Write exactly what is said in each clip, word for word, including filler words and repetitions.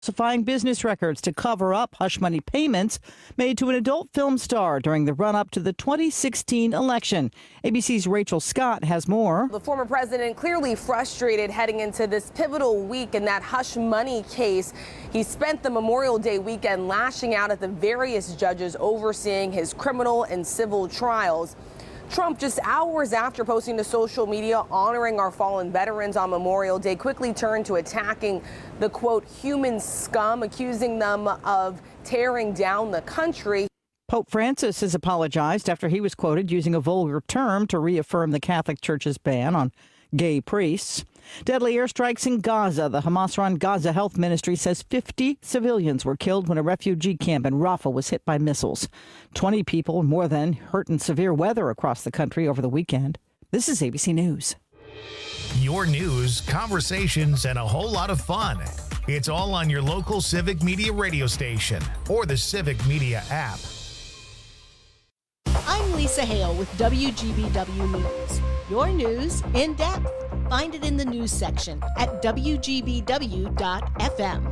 Falsifying business records to cover up hush money payments made to an adult film star during the run-up to the twenty sixteen election. A B C's Rachel Scott has more. The former president clearly frustrated heading into this pivotal week in that hush money case. He spent the Memorial Day weekend lashing out at the various judges overseeing his criminal and civil trials. Trump, just hours after posting to social media honoring our fallen veterans on Memorial Day, quickly turned to attacking the, quote, human scum, accusing them of tearing down the country. Pope Francis has apologized after he was quoted using a vulgar term to reaffirm the Catholic Church's ban on gay priests. Deadly airstrikes in Gaza. The Hamas-run Gaza Health Ministry says fifty civilians were killed when a refugee camp in Rafah was hit by missiles. twenty people, more than, hurt in severe weather across the country over the weekend. This is A B C News. Your news, conversations, and a whole lot of fun. It's all on your local Civic Media radio station or the Civic Media app. I'm Lisa Hale with W G B W News. Your news in depth. Find it in the news section at W G B W dot F M.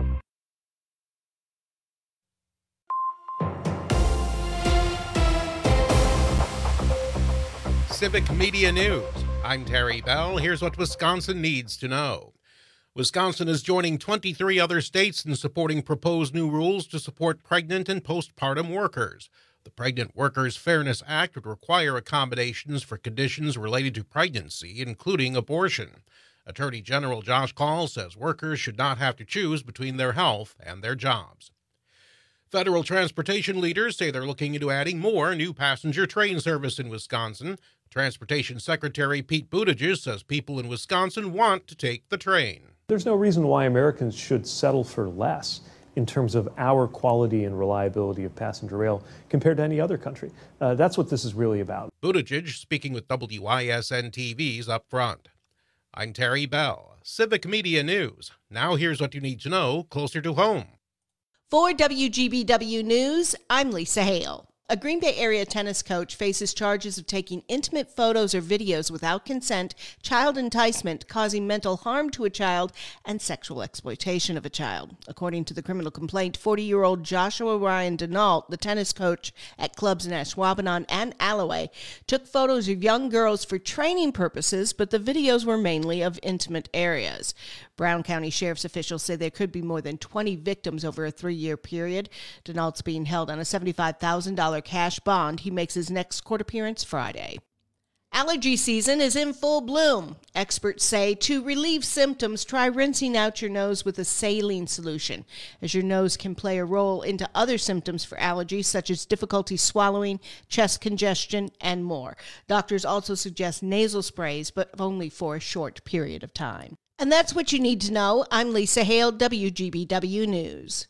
Civic Media News. I'm Terry Bell. Here's what Wisconsin needs to know. Wisconsin is joining twenty-three other states in supporting proposed new rules to support pregnant and postpartum workers. The Pregnant Workers Fairness Act would require accommodations for conditions related to pregnancy, including abortion. Attorney General Josh Kaul says workers should not have to choose between their health and their jobs. Federal transportation leaders say they're looking into adding more new passenger train service in Wisconsin. Transportation Secretary Pete Buttigieg says people in Wisconsin want to take the train. There's no reason why Americans should settle for less in terms of our quality and reliability of passenger rail compared to any other country. Uh, that's what this is really about. Buttigieg speaking with W I S N T V's Up Front. I'm Terry Bell, Civic Media News. Now here's what you need to know closer to home. For W G B W News, I'm Lisa Hale. A Green Bay area tennis coach faces charges of taking intimate photos or videos without consent, child enticement, causing mental harm to a child, and sexual exploitation of a child. According to the criminal complaint, forty-year-old Joshua Ryan Denault, the tennis coach at clubs in Ashwaubenon and Alloway, took photos of young girls for training purposes, but the videos were mainly of intimate areas. Brown County Sheriff's officials say there could be more than twenty victims over a three-year period. Denault's being held on a seventy-five thousand dollars cash bond. He makes his next court appearance Friday. Allergy season is in full bloom. Experts say to relieve symptoms, try rinsing out your nose with a saline solution, as your nose can play a role into other symptoms for allergies, such as difficulty swallowing, chest congestion, and more. Doctors also suggest nasal sprays, but only for a short period of time. And that's what you need to know. I'm Lisa Hale, W G B W News.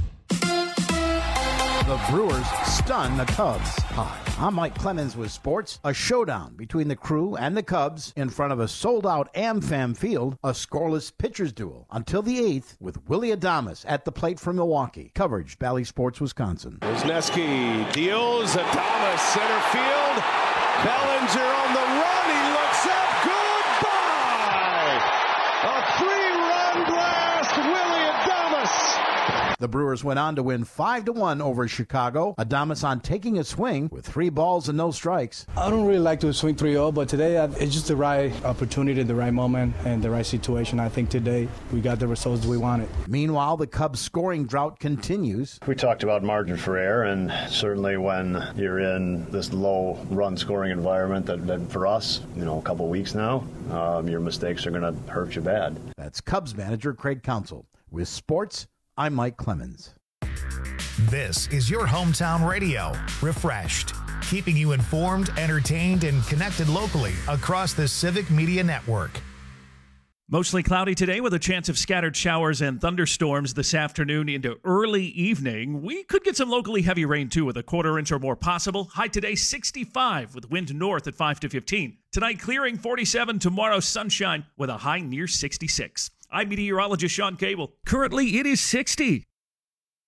The Brewers stun the Cubs. Hi, I'm Mike Clemens with sports. A showdown between the Crew and the Cubs in front of a sold-out AmFam Field, a scoreless pitchers duel until the eighth with Willie Adames at the plate from Milwaukee. Coverage, Bally Sports, Wisconsin. Wisniewski deals, Adames center field. Bellinger on the run, he looks up, goodbye! A three-run blast, Willie Adames! The Brewers went on to win five to one over Chicago. Adames on taking a swing with three balls and no strikes. I don't really like to swing three oh, but today it's just the right opportunity, the right moment, and the right situation. I think today we got the results we wanted. Meanwhile, the Cubs' scoring drought continues. We talked about margin for error, and certainly when you're in this low run scoring environment that, that for us, you know, a couple weeks now, um, your mistakes are going to hurt you bad. That's Cubs manager Craig Counsell. With sports, I'm Mike Clemens. This is your hometown radio, Refreshed, keeping you informed, entertained, and connected locally across the Civic Media Network. Mostly cloudy today with a chance of scattered showers and thunderstorms this afternoon into early evening. We could get some locally heavy rain, too, with a quarter inch or more possible. High today, sixty-five, with wind north at five to fifteen. Tonight, clearing, forty-seven. Tomorrow, sunshine with a high near sixty-six. I'm meteorologist Sean Cable. Currently, it is sixty.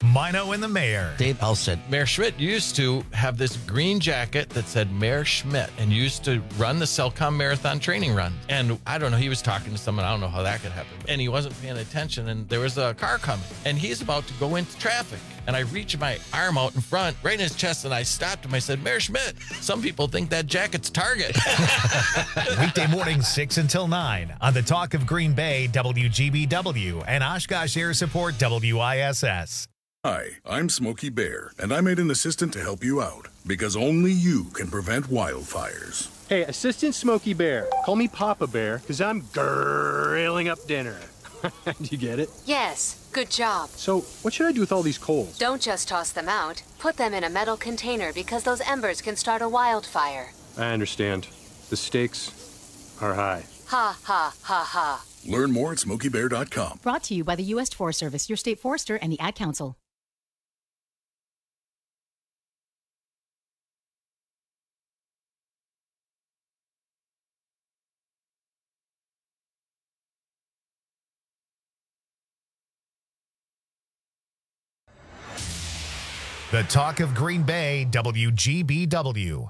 Mino and the Mayor. Dave Bell said, Mayor Schmidt used to have this green jacket that said Mayor Schmidt and used to run the Cellcom Marathon training run. And I don't know, he was talking to someone, I don't know how that could happen. And he wasn't paying attention, and there was a car coming, and he's about to go into traffic. And I reached my arm out in front, right in his chest, and I stopped him. I said, Mayor Schmidt, some people think that jacket's Target. Weekday mornings, six until nine on the Talk of Green Bay, W G B W, and Oshkosh Air Support, W I S S. Hi, I'm Smokey Bear, and I made an assistant to help you out, because only you can prevent wildfires. Hey, Assistant Smokey Bear, call me Papa Bear, because I'm grilling up dinner. Do you get it? Yes, good job. So, what should I do with all these coals? Don't just toss them out. Put them in a metal container, because those embers can start a wildfire. I understand. The stakes are high. Ha, ha, ha, ha. Learn more at smokey bear dot com. Brought to you by the U S Forest Service, your state forester, and the Ad Council. The Talk of Green Bay, W G B W.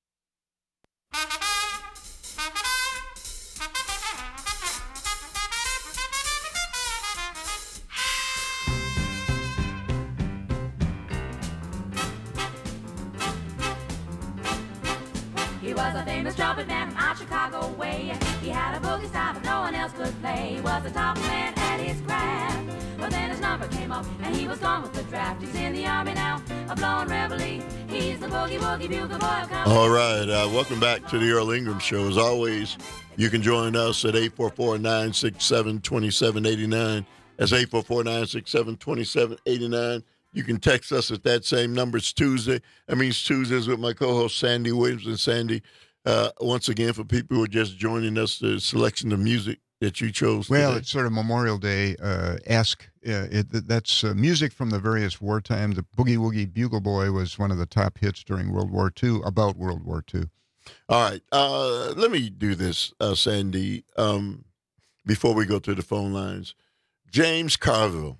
He was a famous trumpet man from out Chicago way. He had a boogie style that no one else could play. He was the top man at his craft. But then his number came up and he was gone with the draft. He's in the army now, a blowing reveille. He's the boogie woogie bugle boy of company. All right, uh, welcome back to the Earl Ingram Show. As always, you can join us at eight four four, nine six seven, two seven eight nine. That's eight four four, nine six seven, two seven eight nine. You can text us at that same number. It's Tuesday. That means Tuesdays with my co-host Sandy Williams. And Sandy, uh, once again, for people who are just joining us, the selection of music that you chose Well, today. it's sort of Memorial Day uh, esque. Uh, it, that's uh, music from the various wartime. The Boogie Woogie Bugle Boy was one of the top hits during World War Two, about World War Two. All right. Uh, let me do this, uh, Sandy, um, before we go to the phone lines. James Carville.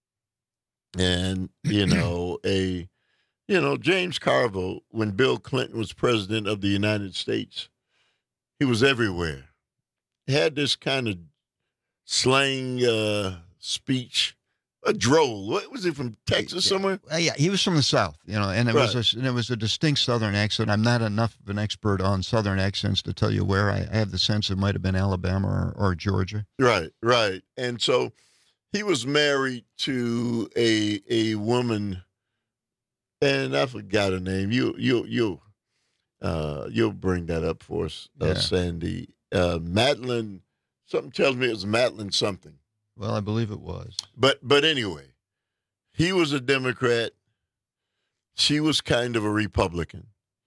And, you know, a, you know, James Carville, when Bill Clinton was president of the United States, he was everywhere. He had this kind of slang uh, speech, a droll. What was he, from Texas somewhere? Uh, yeah, he was from the South, you know, and it Right. was a, and it was a distinct Southern accent. I'm not enough of an expert on Southern accents to tell you where. I, I have the sense it might have been Alabama or, or Georgia. Right, right. And so he was married to a a woman, and I forgot her name. You you you uh, you'll bring that up for us, uh, Yeah. Sandy. Uh, Madeline, something tells me it was Madeline something. Well, I believe it was. But but anyway, he was a Democrat. She was kind of a Republican,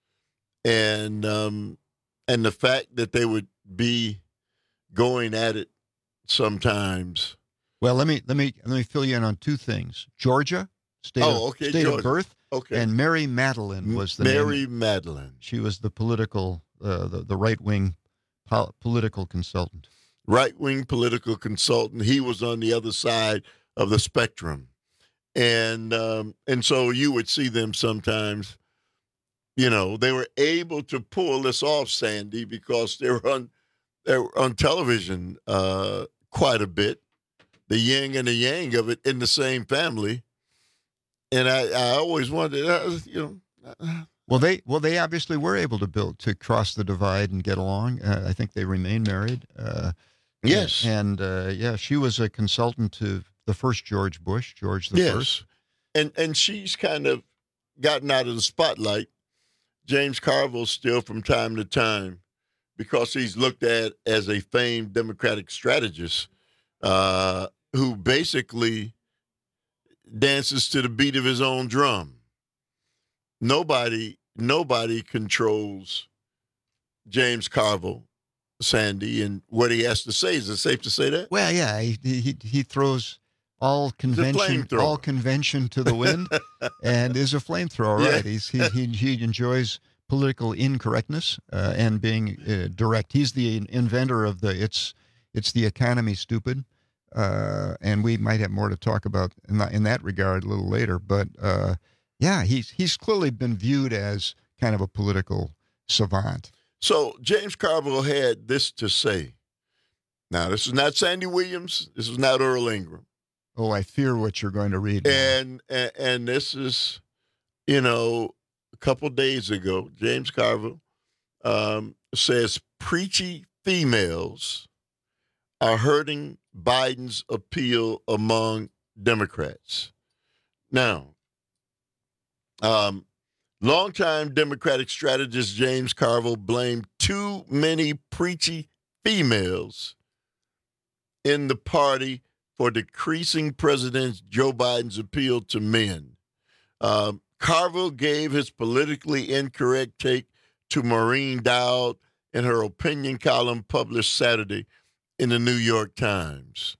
and um, and the fact that they would be going at it sometimes. Well, let me let me let me fill you in on two things. Georgia, state, Oh, of, okay, state Georgia. of birth, Okay. and Mary Madeline was the Mary name. Madeline. She was the political, uh, the, the right wing pol- political consultant. Right wing political consultant. He was on the other side of the spectrum, and um, and so you would see them sometimes. You know, they were able to pull this off, Sandy, because they were on they were on television uh, quite a bit. The yin and the yang of it in the same family, and I, I always wondered, uh, you know. Uh, Well, they well they obviously were able to build to cross the divide and get along. Uh, I think they remain married. Uh, Yes. and uh, yeah, she was a consultant to the first George Bush, George the yes, First. and and she's kind of gotten out of the spotlight. James Carville still from time to time, because he's looked at as a famed Democratic strategist uh, who basically dances to the beat of his own drum. Nobody, nobody controls James Carville, Sandy, and what he has to say. Is it safe to say that? Well, yeah, he he, he throws all convention flamethrower. all convention to the wind, and is a flamethrower. Yeah. Right? He's, he he he enjoys political incorrectness uh, and being uh, direct. He's the inventor of the it's it's the economy, stupid. uh, and we might have more to talk about in that, in that regard a little later. But uh, yeah, he's he's clearly been viewed as kind of a political savant. So James Carville had this to say. Now, this is not Sandy Williams. This is not Earl Ingram. Oh, I fear what you're going to read now. And, and and this is, you know, a couple days ago, James Carville um, says preachy females are hurting Biden's appeal among Democrats. Now, um, longtime Democratic strategist James Carville blamed too many preachy females in the party for decreasing President Joe Biden's appeal to men. Um, Carville gave his politically incorrect take to Maureen Dowd in her opinion column published Saturday in the New York Times.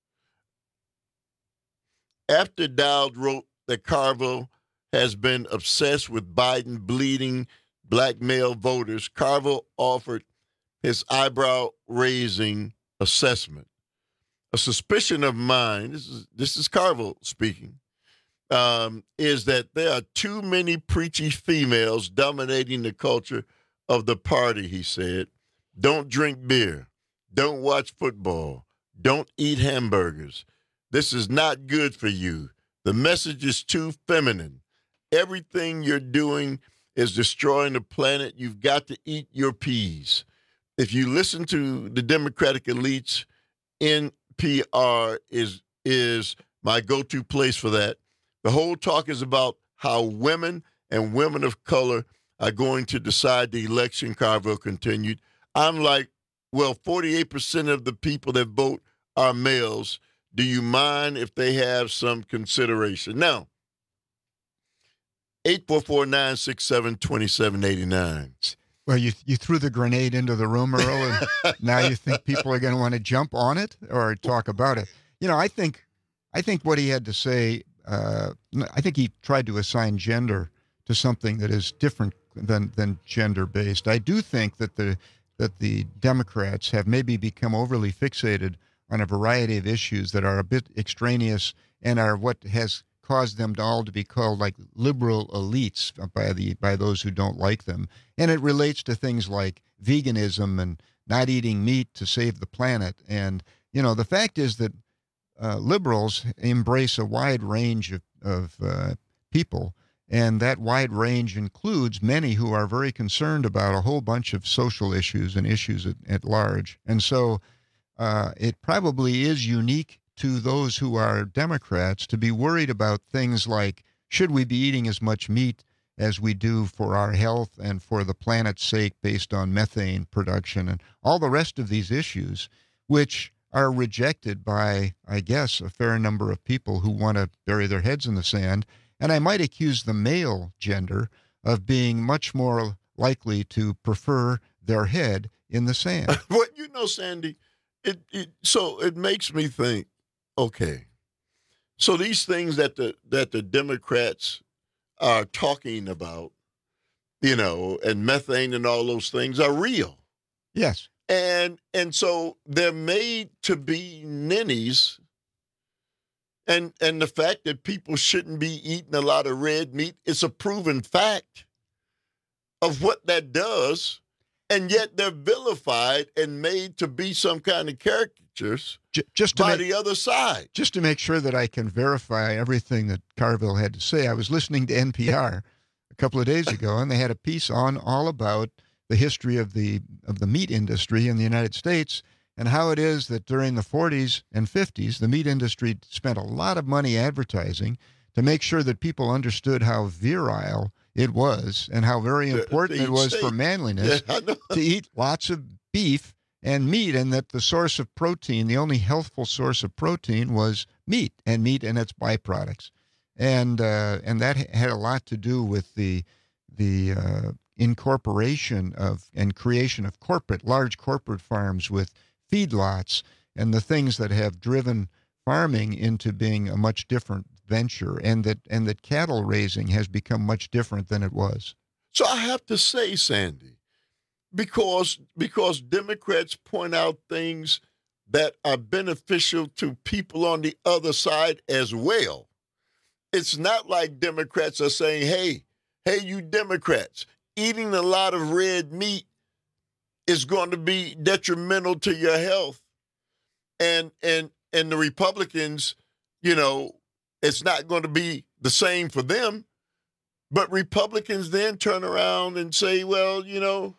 After Dowd wrote that Carville has been obsessed with Biden bleeding black male voters, Carville offered his eyebrow-raising assessment. A suspicion of mine, this is this is Carville speaking, um, is that there are too many preachy females dominating the culture of the party, he said. Don't drink beer. Don't watch football. Don't eat hamburgers. This is not good for you. The message is too feminine. Everything you're doing is destroying the planet. You've got to eat your peas. If you listen to the Democratic elites, N P R is is my go-to place for that. The whole talk is about how women and women of color are going to decide the election, Carville continued. I'm like, well, forty-eight percent of the people that vote are males. Do you mind if they have some consideration? Now, eight four four, nine six seven, two seven eight nine. Well, you you threw the grenade into the room, Earl, and now you think people are going to want to jump on it or talk about it. You know, I think I think what he had to say, uh, I think he tried to assign gender to something that is different than than gender-based. I do think that the that the Democrats have maybe become overly fixated on a variety of issues that are a bit extraneous and are what has caused them to all to be called like liberal elites by the by those who don't like them. And it relates to things like veganism and not eating meat to save the planet. And, you know, the fact is that uh, liberals embrace a wide range of, of uh, people, and that wide range includes many who are very concerned about a whole bunch of social issues and issues at, at large. And so uh, it probably is unique to those who are Democrats to be worried about things like, should we be eating as much meat as we do for our health and for the planet's sake based on methane production and all the rest of these issues, which are rejected by, I guess, a fair number of people who want to bury their heads in the sand. And I might accuse the male gender of being much more likely to prefer their head in the sand. Well, you know, Sandy, it, it so it makes me think, okay, so these things that the that the Democrats are talking about, you know, and methane and all those things are real. Yes. And and so they're made to be ninnies. And and the fact that people shouldn't be eating a lot of red meat is a proven fact of what that does. And yet they're vilified and made to be some kind of caricatures just to by make, the other side. Just to make sure that I can verify everything that Carville had to say, I was listening to N P R a couple of days ago, and they had a piece on all about the history of the of the meat industry in the United States and how it is that during the forties and fifties, the meat industry spent a lot of money advertising to make sure that people understood how virile it was and how very important it was for manliness yeah, to eat lots of beef and meat, and that the source of protein, the only healthful source of protein, was meat and meat and its byproducts. And uh, and that had a lot to do with the the uh, incorporation of and creation of corporate, large corporate farms with feedlots and the things that have driven farming into being a much different venture, and that and that cattle raising has become much different than it was. So I have to say, Sandy, because because Democrats point out things that are beneficial to people on the other side as well. It's not like Democrats are saying, hey, hey, you Democrats, eating a lot of red meat is going to be detrimental to your health. And and and the Republicans, you know, it's not going to be the same for them. But Republicans then turn around and say, well, you know,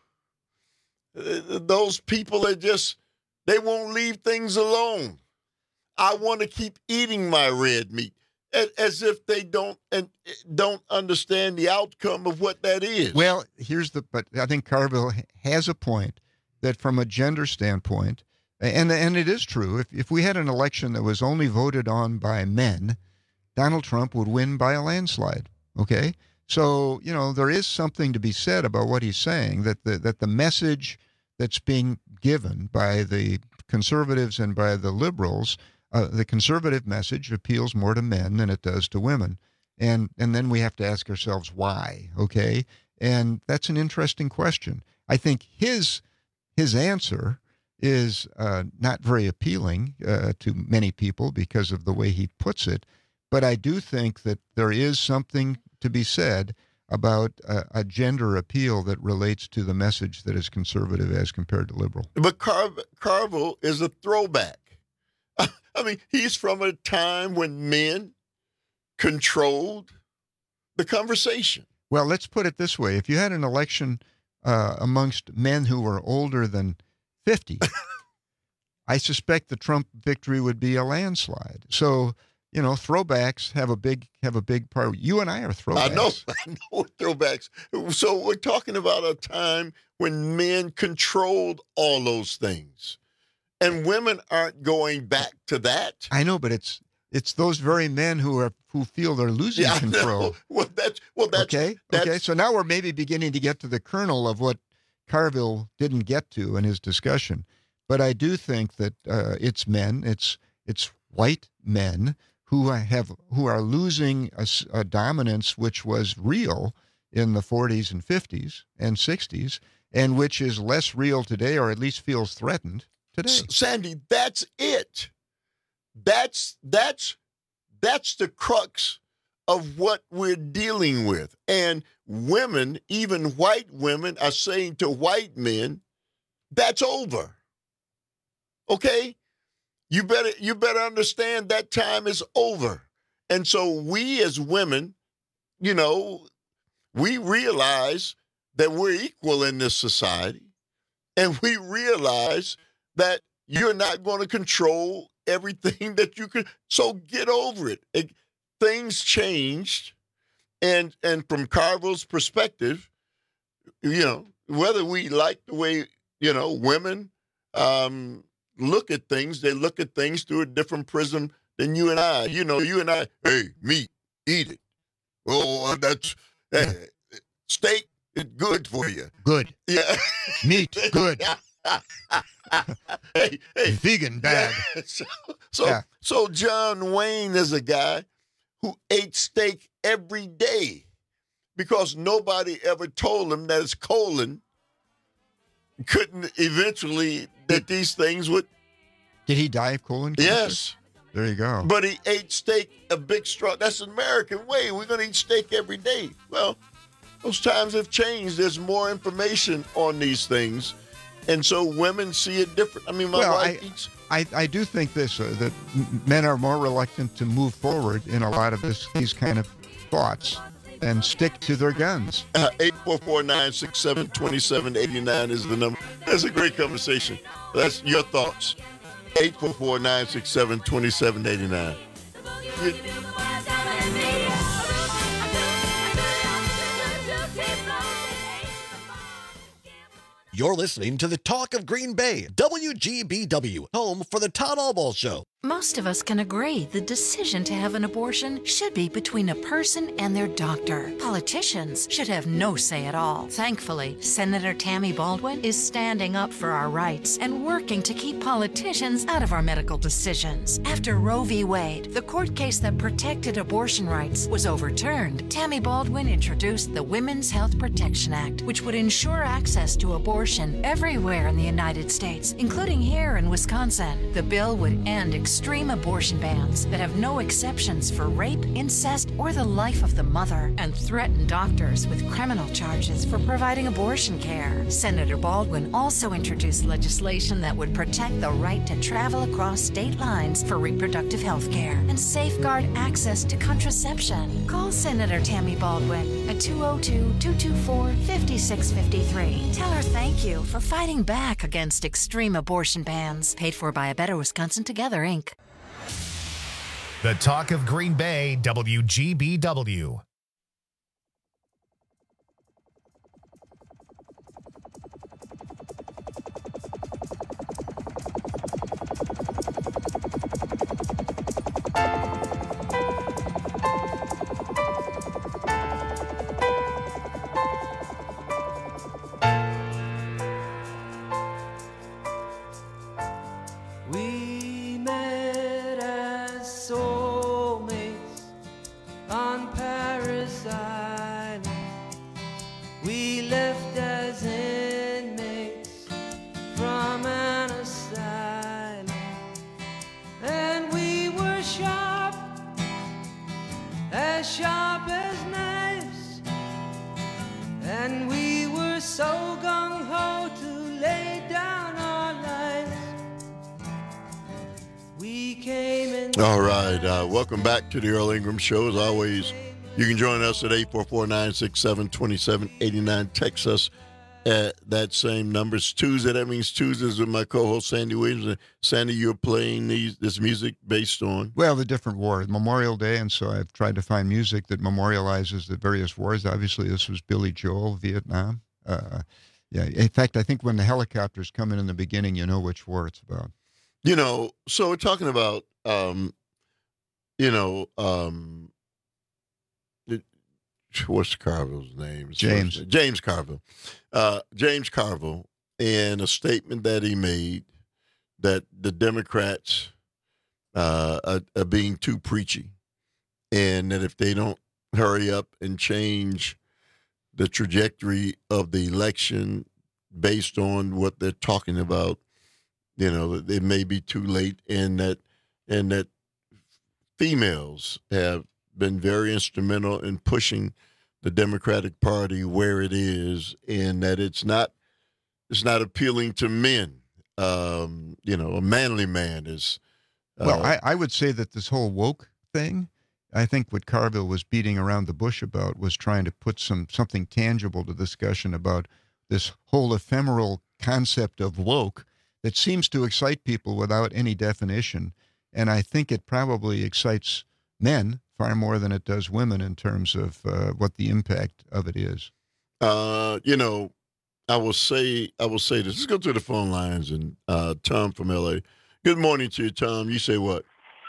those people are just, they won't leave things alone. I want to keep eating my red meat, as if they don't and don't understand the outcome of what that is. Well, here's the, but I think Carville has a point that from a gender standpoint, and and it is true, if, if we had an election that was only voted on by men, Donald Trump would win by a landslide, okay? So, you know, there is something to be said about what he's saying, that the, that the message that's being given by the conservatives and by the liberals, uh, the conservative message appeals more to men than it does to women. And and then we have to ask ourselves why, okay? And that's an interesting question. I think his his answer is uh, not very appealing uh, to many people because of the way he puts it. But I do think that there is something to be said about a, a gender appeal that relates to the message that is conservative as compared to liberal. But Car- Carville is a throwback. I mean, he's from a time when men controlled the conversation. Well, let's put it this way. If you had an election uh, amongst men who were older than fifty, I suspect the Trump victory would be a landslide. So, you know, throwbacks have a big have a big part. You and I are throwbacks. I know, I know throwbacks. So we're talking about a time when men controlled all those things, and women aren't going back to that. I know, but it's it's those very men who are who feel they're losing yeah, control. Well, that's well, that's okay. That's, okay, so now we're maybe beginning to get to the kernel of what Carville didn't get to in his discussion. But I do think that uh, it's men, it's it's white men who have who are losing a, a dominance which was real in the forties and fifties and sixties, and which is less real today, or at least feels threatened today. Sandy, that's it. That's that's that's the crux of what we're dealing with. And women, even white women, are saying to white men, "That's over." Okay? You better you better understand that time is over. And so we as women, you know, we realize that we're equal in this society. And we realize that you're not going to control everything that you can. So get over it. it things changed. And and from Carville's perspective, you know, whether we like the way, you know, women um look at things, they look at things through a different prism than you and I. You know, you and I, hey, meat, eat it. Oh, that's, hey, steak is good for you. Good. Yeah. Meat, good. hey, hey. Vegan, bad. Yeah. So, so, yeah. so John Wayne is a guy who ate steak every day because nobody ever told him that his colon couldn't eventually, that these things would. Did he die of colon cancer? Yes. There you go. But he ate steak, a big straw. That's an American way. We're going to eat steak every day. Well, those times have changed. There's more information on these things. And so women see it different. I mean, my well, wife I, eats. I, I do think this, uh, that men are more reluctant to move forward in a lot of this, these kind of thoughts and stick to their guns. Uh, eight four four, nine six seven, two seven eight nine is the number. That's a great conversation. That's your thoughts. eight four four, nine six seven, two seven eight nine. You, You're listening to the Talk of Green Bay, W G B W, home for the Todd Albaugh Show. Most of us can agree the decision to have an abortion should be between a person and their doctor. Politicians should have no say at all. Thankfully, Senator Tammy Baldwin is standing up for our rights and working to keep politicians out of our medical decisions. After Roe v. Wade, the court case that protected abortion rights, was overturned, Tammy Baldwin introduced the Women's Health Protection Act, which would ensure access to abortion everywhere in the United States, including here in Wisconsin. The bill would end extreme abortion bans that have no exceptions for rape, incest, or the life of the mother, and threaten doctors with criminal charges for providing abortion care. Senator Baldwin also introduced legislation that would protect the right to travel across state lines for reproductive health care and safeguard access to contraception. Call Senator Tammy Baldwin at two oh two, two two four, five six five three. Tell her thank you for fighting back against extreme abortion bans. Paid for by A Better Wisconsin Together, Incorporated. The Talk of Green Bay, W G B W. We met as soulmates on Paris Island. We left as inmates from an asylum. And we were sharp, as sharp as knives. And we were so gung-ho to lay down our lives. We came in. All right. Uh, welcome back to the Earl Ingram Show. As always, you can join us at eight four four, nine six seven, two seven eight nine. Text us at that same number. It's Tuesday. That means Tuesdays with my co-host, Sandy Williams. And Sandy, you're playing these this music based on? Well, the different wars. Memorial Day, and so I've tried to find music that memorializes the various wars. Obviously, this was Billy Joel, Vietnam. Uh, yeah. In fact, I think when the helicopters come in in the beginning, you know which war it's about. You know, so we're talking about, um, you know, um, it, what's Carville's name? James. First, James Carville. Uh, James Carville, and a statement that he made that the Democrats uh, are, are being too preachy, and that if they don't hurry up and change the trajectory of the election based on what they're talking about, you know, it may be too late, and that and that females have been very instrumental in pushing the Democratic Party where it is, and that it's not it's not appealing to men. Um, you know, a manly man is. Uh, Well, I, I would say that this whole woke thing, I think what Carville was beating around the bush about was trying to put some something tangible to discussion about this whole ephemeral concept of woke that seems to excite people without any definition. And I think it probably excites men far more than it does women in terms of uh, what the impact of it is. Uh, you know, I will say I will say this. Let's go to the phone lines, and uh, Tom from L A. Good morning to you, Tom. You say what?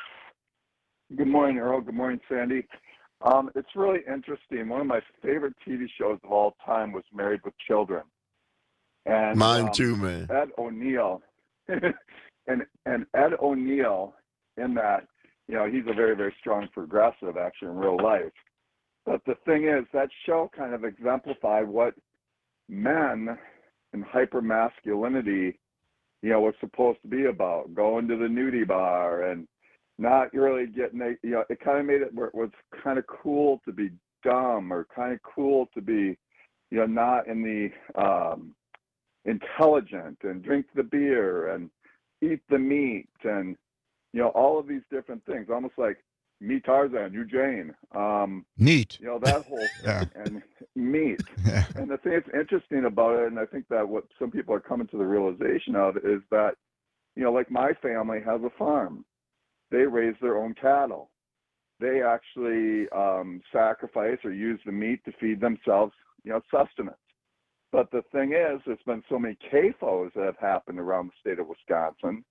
Good morning, Earl. Good morning, Sandy. Um, it's really interesting. One of my favorite T V shows of all time was Married with Children. And, Mine um, too, man. Ed O'Neill, and and Ed O'Neill in that, you know, he's a very, very strong progressive, actually, in real life. But the thing is, that show kind of exemplified what men and hypermasculinity, you know, was supposed to be about. Going to the nudie bar and not really getting, a, you know, it kind of made it where it was kind of cool to be dumb, or kind of cool to be, you know, not in the um, intelligent, and drink the beer and eat the meat, and, you know, all of these different things, almost like me Tarzan, you Jane. Um, Neat. You know, that whole thing. Yeah. And meat. Yeah. And the thing that's interesting about it, and I think that what some people are coming to the realization of, is that, you know, like my family has a farm. They raise their own cattle. They actually um, sacrifice or use the meat to feed themselves, you know, sustenance. But the thing is, there's been so many C A F Os that have happened around the state of Wisconsin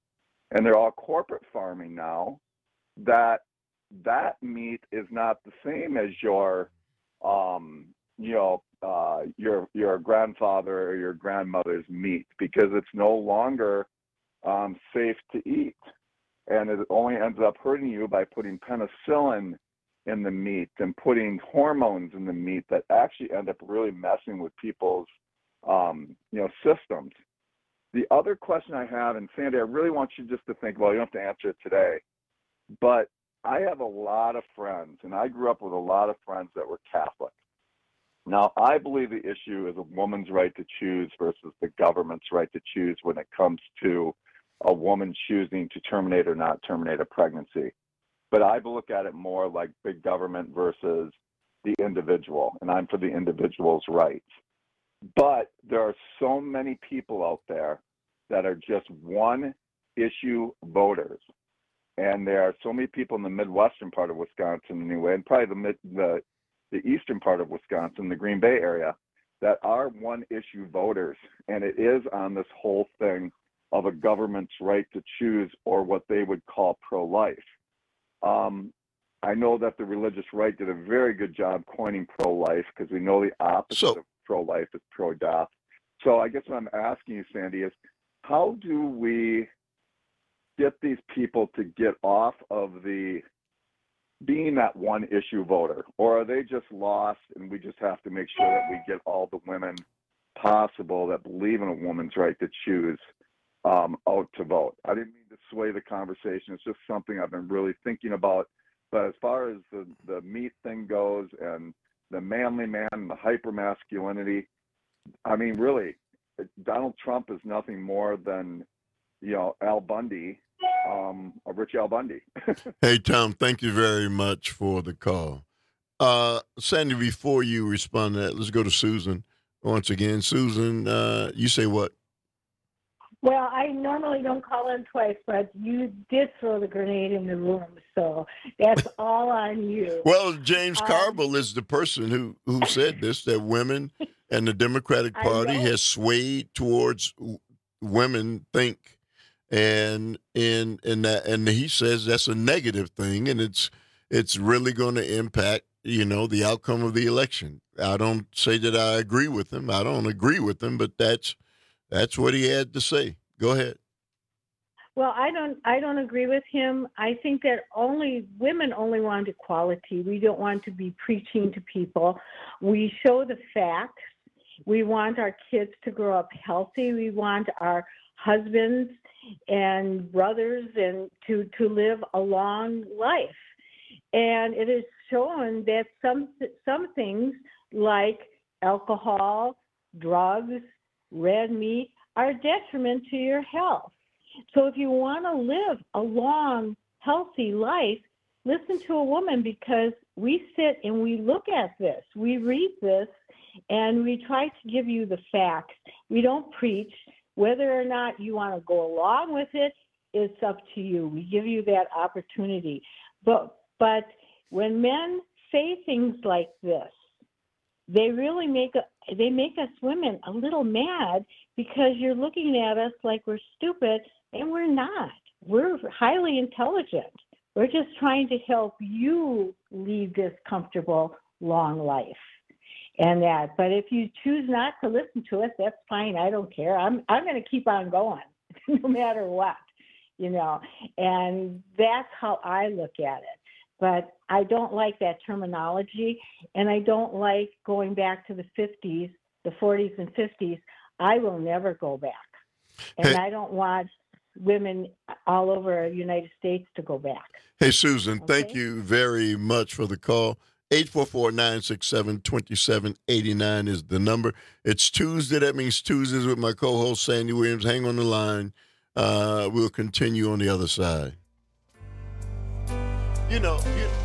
and they're all corporate farming now, that that meat is not the same as your, um, you know, uh, your your grandfather or your grandmother's meat, because it's no longer um, safe to eat, and it only ends up hurting you by putting penicillin in the meat and putting hormones in the meat that actually end up really messing with people's, um, you know, systems. The other question I have, and Sandy, I really want you just to think, well, you don't have to answer it today, but I have a lot of friends, and I grew up with a lot of friends that were Catholic. Now, I believe the issue is a woman's right to choose versus the government's right to choose when it comes to a woman choosing to terminate or not terminate a pregnancy. But I look at it more like big government versus the individual, and I'm for the individual's rights. But there are so many people out there that are just one issue voters. And there are so many people in the Midwestern part of Wisconsin anyway, and probably the mid, the the eastern part of Wisconsin, the Green Bay area, that are one issue voters. And it is on this whole thing of a government's right to choose, or what they would call pro-life. Um, I know that the religious right did a very good job coining pro-life, because we know the opposite so, of pro-life is pro-death. So I guess what I'm asking you, Sandy, is how do we get these people to get off of the being that one issue voter, or are they just lost and we just have to make sure that we get all the women possible that believe in a woman's right to choose um, out to vote? I didn't mean to sway the conversation. It's just something I've been really thinking about. But as far as the, the meat thing goes, and the manly man and the hypermasculinity, I mean, really, Donald Trump is nothing more than, you know, Al Bundy, um, a rich Al Bundy. Hey, Tom, thank you very much for the call. Uh, Sandy, before you respond to that, let's go to Susan once again. Susan, uh, you say what? Well, I normally don't call in twice, but you did throw the grenade in the room, so that's all on you. Well, James Um, Carville is the person who, who said this, that women and the Democratic I Party know. has swayed towards w- women think. And in in that, and he says that's a negative thing, and it's it's really going to impact, you know, the outcome of the election. I don't say that I agree with him. I don't agree with him, but that's that's what he had to say. Go ahead. Well, I don't I don't agree with him. I think that only women only want equality. We don't want to be preaching to people. We show the facts. We want our kids to grow up healthy. We want our husbands and brothers and to, to live a long life. And it is shown that some some things like alcohol, drugs, red meat are a detriment to your health. So if you want to live a long, healthy life, listen to a woman, because we sit and we look at this, we read this, and we try to give you the facts. We don't preach. Whether or not you want to go along with it, it's up to you. We give you that opportunity. But but when men say things like this, they really make a, they make us women a little mad, because you're looking at us like we're stupid, and we're not. We're highly intelligent. We're just trying to help you lead this comfortable, long life. And that, but if you choose not to listen to us, that's fine. I don't care. I'm I'm going to keep on going, no matter what, you know. And that's how I look at it. But I don't like that terminology, and I don't like going back to the fifties, the forties and fifties. I will never go back, and Hey. I don't want women all over the United States to go back. Hey, Susan, thank Okay. you very much for the call. eight four four, nine six seven, two seven eight nine is the number. It's Tuesday. That means Tuesdays with my co-host, Sandy Williams. Hang on the line. Uh, we'll continue on the other side. You know, you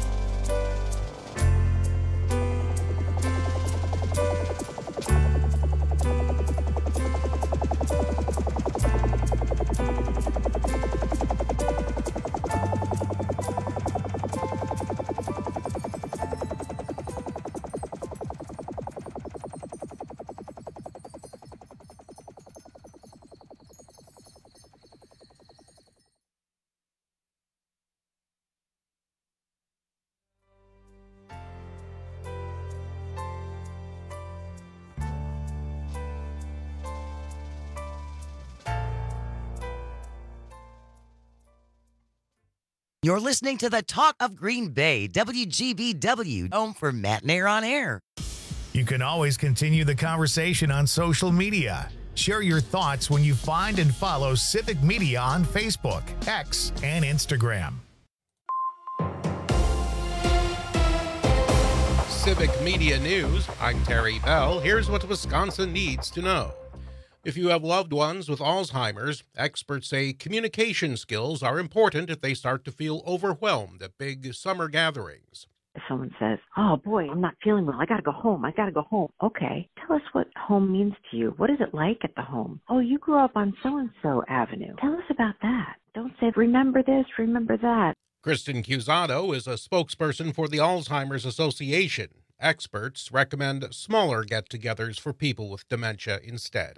You're listening to the Talk of Green Bay, W G B W, home for Matt and Air on Air. You can always continue the conversation on social media. Share your thoughts when you find and follow Civic Media on Facebook, X, and Instagram. Civic Media News, I'm Terry Bell. Here's what Wisconsin needs to know. If you have loved ones with Alzheimer's, experts say communication skills are important if they start to feel overwhelmed at big summer gatherings. If someone says, oh boy, I'm not feeling well, I gotta go home, I gotta go home. Okay, tell us what home means to you. What is it like at the home? Oh, you grew up on so-and-so avenue. Tell us about that. Don't say, remember this, remember that. Kristen Cusado is a spokesperson for the Alzheimer's Association. Experts recommend smaller get-togethers for people with dementia instead.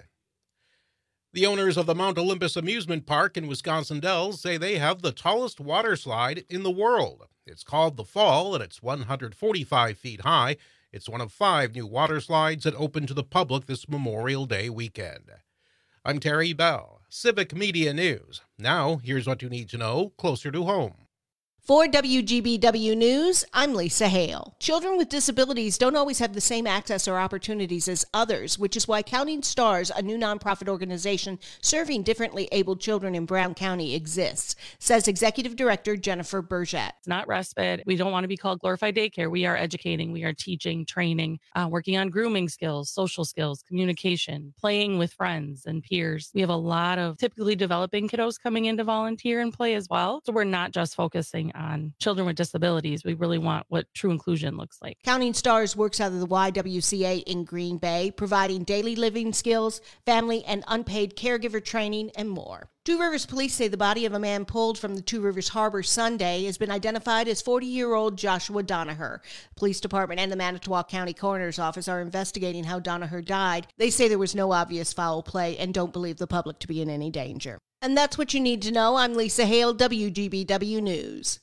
The owners of the Mount Olympus Amusement Park in Wisconsin Dells say they have the tallest water slide in the world. It's called The Fall, and it's one hundred forty-five feet high. It's one of five new water slides that open to the public this Memorial Day weekend. I'm Terry Bell, Civic Media News. Now, here's what you need to know closer to home. For W G B W News, I'm Lisa Hale. Children with disabilities don't always have the same access or opportunities as others, which is why Counting Stars, a new nonprofit organization serving differently abled children in Brown County, exists, says Executive Director Jennifer Burgett. It's not respite. We don't want to be called glorified daycare. We are educating, we are teaching, training, uh, working on grooming skills, social skills, communication, playing with friends and peers. We have a lot of typically developing kiddos coming in to volunteer and play as well. So we're not just focusing on children with disabilities. We really want what true inclusion looks like. Counting Stars works out of the Y W C A in Green Bay, providing daily living skills, family and unpaid caregiver training, and more. Two Rivers police say the body of a man pulled from the Two Rivers Harbor Sunday has been identified as forty-year-old Joshua Donaher. The police department and the Manitowoc County Coroner's Office are investigating how Donaher died. They say there was no obvious foul play and don't believe the public to be in any danger. And that's what you need to know. I'm Lisa Hale, W G B W News.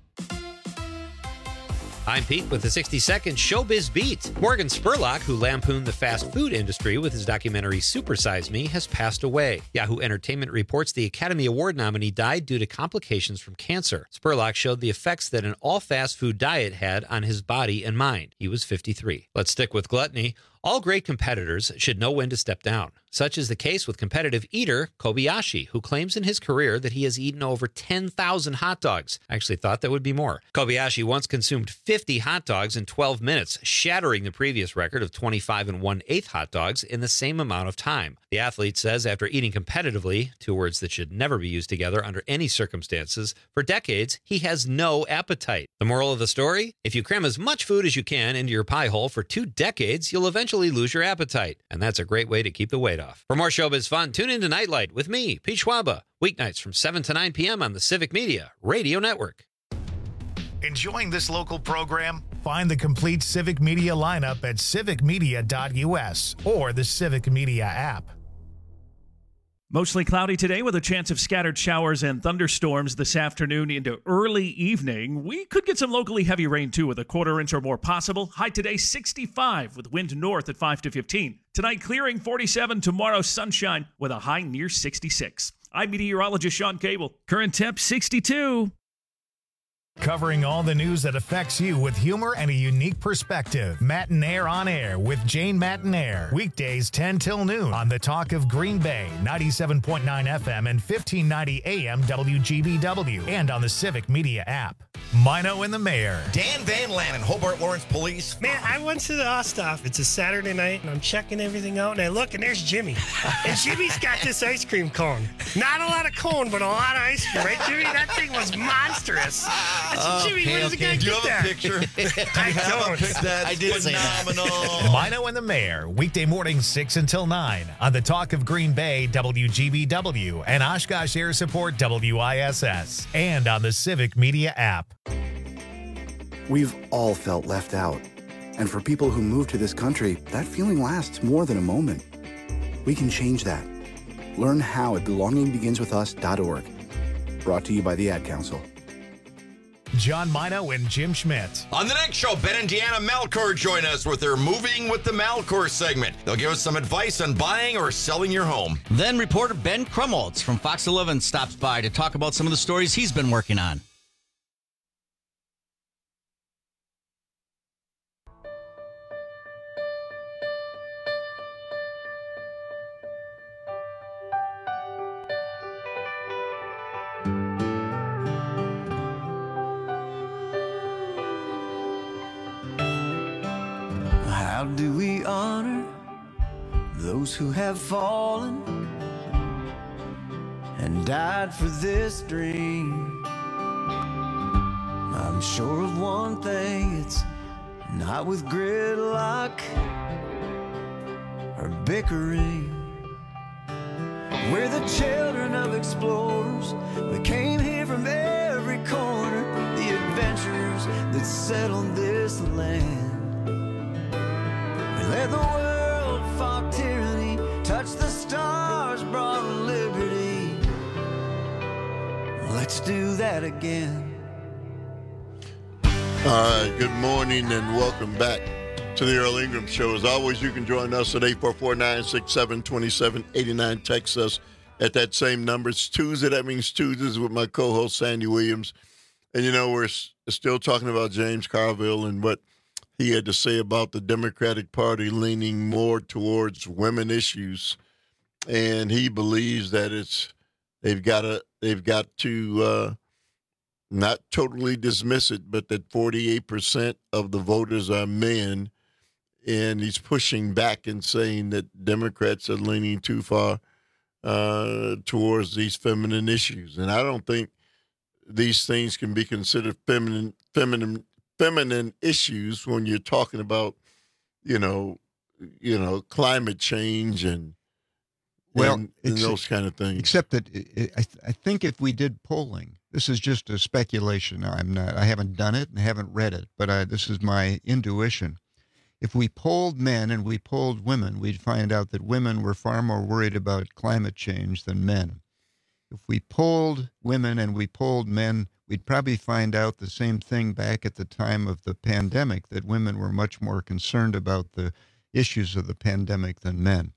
I'm Pete with the sixty-second Showbiz Beat. Morgan Spurlock, who lampooned the fast food industry with his documentary Supersize Me, has passed away. Yahoo Entertainment reports the Academy Award nominee died due to complications from cancer. Spurlock showed the effects that an all-fast food diet had on his body and mind. He was fifty-three. Let's stick with gluttony. All great competitors should know when to step down. Such is the case with competitive eater Kobayashi, who claims in his career that he has eaten over ten thousand hot dogs. I actually thought that would be more. Kobayashi once consumed fifty hot dogs in twelve minutes, shattering the previous record of twenty-five and one-eighth hot dogs in the same amount of time. The athlete says after eating competitively, two words that should never be used together under any circumstances, for decades, he has no appetite. The moral of the story? If you cram as much food as you can into your pie hole for two decades, you'll eventually lose your appetite. And that's a great way to keep the weight off. For more showbiz fun, tune in to Nightlight with me, Pete Schwaba, weeknights from seven to nine p.m. on the Civic Media Radio Network. Enjoying this local program? Find the complete Civic Media lineup at civic media dot u s or the Civic Media app. Mostly cloudy today with a chance of scattered showers and thunderstorms this afternoon into early evening. We could get some locally heavy rain, too, with a quarter inch or more possible. High today, sixty-five, with wind north at five to fifteen. Tonight, clearing, forty-seven. Tomorrow, sunshine with a high near sixty-six. I'm meteorologist Sean Cable. Current temp, sixty-two. Covering all the news that affects you with humor and a unique perspective. Matt and Air on Air with Jane Matt and Air. Weekdays ten till noon on the Talk of Green Bay, ninety-seven point nine F M and fifteen ninety A M W G B W, and on the Civic Media app. Mino and the Mayor. Dan Van Lannen, Hobart Lawrence Police. Man, I went to the Osthoff. It's a Saturday night, and I'm checking everything out, and I look, and there's Jimmy. And Jimmy's got this ice cream cone. Not a lot of cone, but a lot of ice cream, right, Jimmy? That thing was monstrous. I said, Oh, Jimmy, okay, where does the okay. guy Do you get have that? a picture? I Do you have don't. a picture? That's I did say that. phenomenal. Mino and the Mayor, weekday mornings six until nine on the Talk of Green Bay, W G B W, and Oshkosh Air Support, W I S S, and on the Civic Media app. We've all felt left out. And for people who move to this country, that feeling lasts more than a moment. We can change that. Learn how at belonging begins with us dot org. Brought to you by the Ad Council. John Mino and Jim Schmidt. On the next show, Ben and Deanna Malcour join us with their Moving with the Malcour segment. They'll give us some advice on buying or selling your home. Then reporter Ben Krumholtz from Fox eleven stops by to talk about some of the stories he's been working on. How do we honor those who have fallen and died for this dream? I'm sure of one thing, it's not with gridlock or bickering. We're the children of explorers. We came here from every corner, the adventurers that settled this land. We led the world, fought tyranny, touched the stars, brought liberty. Let's do that again. All right, good morning and welcome back to the Earl Ingram Show. As always, you can join us at eight four four, nine six seven, two seven eight nine. Text us at that same number. It's Tuesday. That means Tuesdays with my co-host, Sandy Williams. And, you know, we're s- still talking about James Carville and what he had to say about the Democratic Party leaning more towards women issues. And he believes that it's they've got to they've got to uh, not totally dismiss it, but that forty-eight percent of the voters are men. And he's pushing back and saying that Democrats are leaning too far uh, towards these feminine issues. And I don't think these things can be considered feminine, feminine, feminine issues when you're talking about, you know, you know, climate change and well, and, and those kind of things. Except that it, it, I, th- I think if we did polling, this is just a speculation. I'm not. I haven't done it and haven't read it, but I, this is my intuition. If we polled men and we polled women, we'd find out that women were far more worried about climate change than men. If we polled women and we polled men, we'd probably find out the same thing back at the time of the pandemic, that women were much more concerned about the issues of the pandemic than men.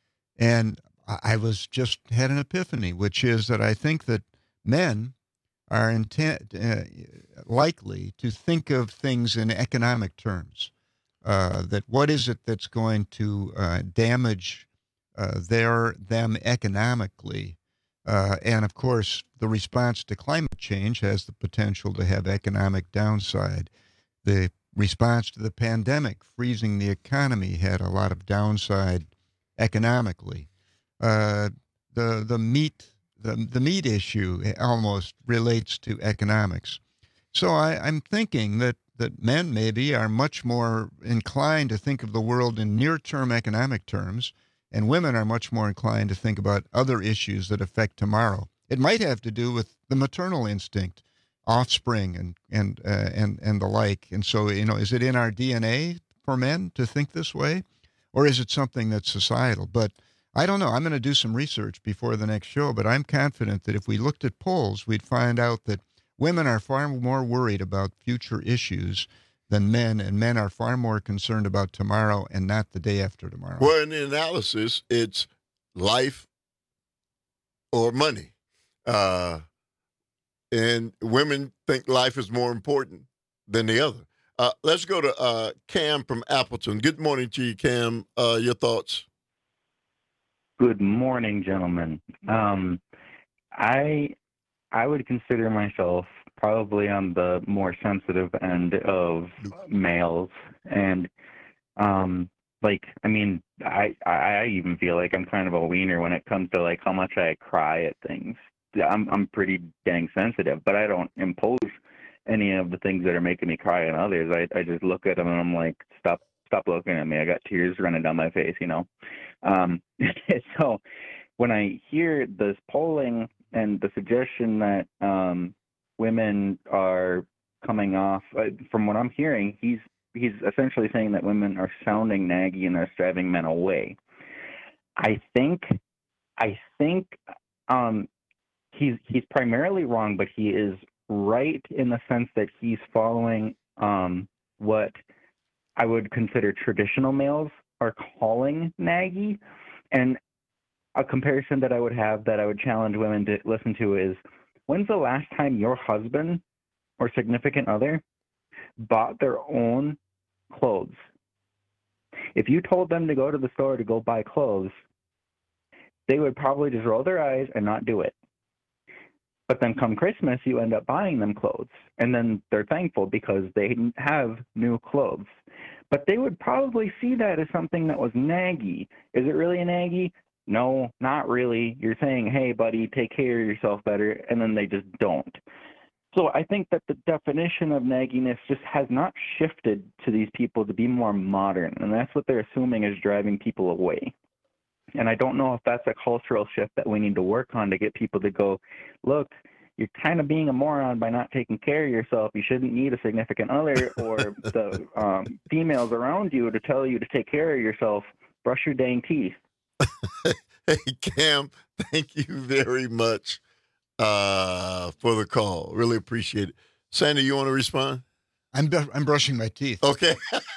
And I was just had an epiphany, which is that I think that men are intent, uh, likely to think of things in economic terms. Uh, that what is it that's going to uh, damage uh, their them economically, uh, and of course the response to climate change has the potential to have economic downside. The response to the pandemic, freezing the economy, had a lot of downside economically. Uh, the the meat the the meat issue almost relates to economics. So I, I'm thinking that. that men maybe are much more inclined to think of the world in near-term economic terms, and women are much more inclined to think about other issues that affect tomorrow. It might have to do with the maternal instinct, offspring, and and uh, and and the like. And so, you know, is it in our D N A for men to think this way, or is it something that's societal? But I don't know. I'm going to do some research before the next show, but I'm confident that if we looked at polls, we'd find out that women are far more worried about future issues than men, and men are far more concerned about tomorrow and not the day after tomorrow. Well, in the analysis, it's life or money. Uh, and women think life is more important than the other. Uh, let's go to uh, Cam from Appleton. Good morning to you, Cam. Uh, your thoughts? Good morning, gentlemen. Um, I... I would consider myself probably on the more sensitive end of males. And, um, like, I mean, I, I even feel like I'm kind of a wiener when it comes to, like, how much I cry at things. I'm, I'm pretty dang sensitive, but I don't impose any of the things that are making me cry on others. I, I just look at them and I'm like, stop, stop looking at me. I got tears running down my face, you know? Um, so when I hear this polling, and the suggestion that um, women are coming off, uh, from what I'm hearing, he's he's essentially saying that women are sounding naggy and they're driving men away. I think, I think um, he's he's primarily wrong, but he is right in the sense that he's following um, what I would consider traditional males are calling naggy, and a comparison that I would have that I would challenge women to listen to is, when's the last time your husband or significant other bought their own clothes? If you told them to go to the store to go buy clothes, they would probably just roll their eyes and not do it. But then come Christmas, you end up buying them clothes, and then they're thankful because they have new clothes. But they would probably see that as something that was naggy. Is it really a naggy? No, not really. You're saying, hey, buddy, take care of yourself better, and then they just don't. So I think that the definition of nagginess just has not shifted to these people to be more modern, and that's what they're assuming is driving people away. And I don't know if that's a cultural shift that we need to work on to get people to go, look, you're kind of being a moron by not taking care of yourself. You shouldn't need a significant other or the um, females around you to tell you to take care of yourself. Brush your dang teeth. Hey, Cam, thank you very much uh, for the call. Really appreciate it. Sandy, you want to respond? I'm br- I'm brushing my teeth. Okay.